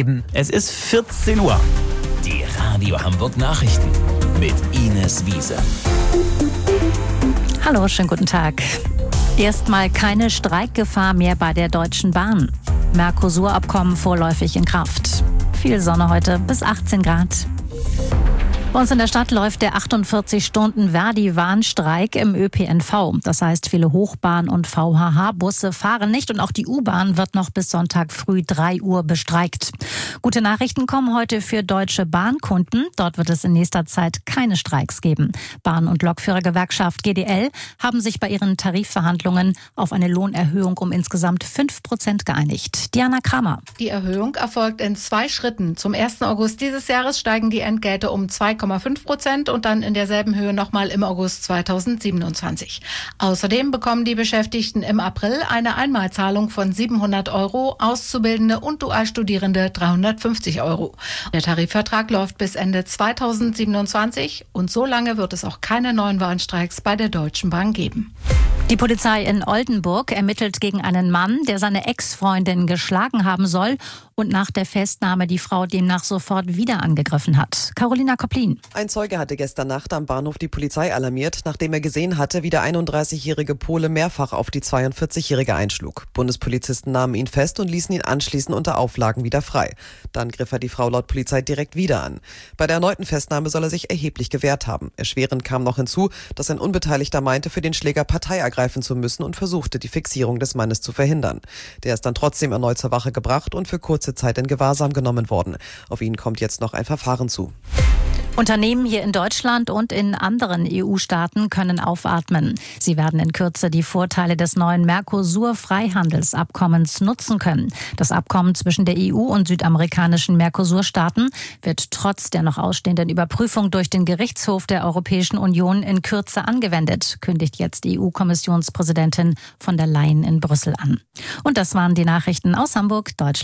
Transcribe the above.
geben. Es ist 14 Uhr. Die Radio Hamburg Nachrichten mit Ines Wiese. Hallo, schönen guten Tag. Erstmal keine Streikgefahr mehr bei der Deutschen Bahn. Mercosur-Abkommen vorläufig in Kraft. Viel Sonne heute, bis 18 Grad. Bei uns in der Stadt läuft der 48-Stunden-Verdi-Warnstreik im ÖPNV. Das heißt, viele Hochbahn- und VHH-Busse fahren nicht und auch die U-Bahn wird noch bis Sonntag früh 3 Uhr bestreikt. Gute Nachrichten kommen heute für Deutsche Bahnkunden. Dort wird es in nächster Zeit keine Streiks geben. Bahn- und Lokführergewerkschaft GDL haben sich bei ihren Tarifverhandlungen auf eine Lohnerhöhung um insgesamt 5% geeinigt. Diana Kramer. Die Erhöhung erfolgt in 2 Schritten. Zum 1. August dieses Jahres steigen die Entgelte um 2,5% und dann in derselben Höhe nochmal im August 2027. Außerdem bekommen die Beschäftigten im April eine Einmalzahlung von 700 €, Auszubildende und Dualstudierende 350 €. Der Tarifvertrag läuft bis Ende 2027 und so lange wird es auch keine neuen Warnstreiks bei der Deutschen Bahn geben. Die Polizei in Oldenburg ermittelt gegen einen Mann, der seine Ex-Freundin geschlagen haben soll und nach der Festnahme die Frau demnach sofort wieder angegriffen hat. Carolina Koplin. Ein Zeuge hatte gestern Nacht am Bahnhof die Polizei alarmiert, nachdem er gesehen hatte, wie der 31-jährige Pole mehrfach auf die 42-jährige einschlug. Bundespolizisten nahmen ihn fest und ließen ihn anschließend unter Auflagen wieder frei. Dann griff er die Frau laut Polizei direkt wieder an. Bei der erneuten Festnahme soll er sich erheblich gewehrt haben. Erschwerend kam noch hinzu, dass ein Unbeteiligter meinte, für den Schläger Partei ergreifen zu müssen und versuchte, die Fixierung des Mannes zu verhindern. Der ist dann trotzdem erneut zur Wache gebracht und für kurze Zeit in Gewahrsam genommen worden. Auf ihn kommt jetzt noch ein Verfahren zu. Unternehmen hier in Deutschland und in anderen EU-Staaten können aufatmen. Sie werden in Kürze die Vorteile des neuen Mercosur-Freihandelsabkommens nutzen können. Das Abkommen zwischen der EU und südamerikanischen Mercosur-Staaten wird trotz der noch ausstehenden Überprüfung durch den Gerichtshof der Europäischen Union in Kürze angewendet, kündigt jetzt EU-Kommissionspräsidentin von der Leyen in Brüssel an. Und das waren die Nachrichten aus Hamburg, Deutschland.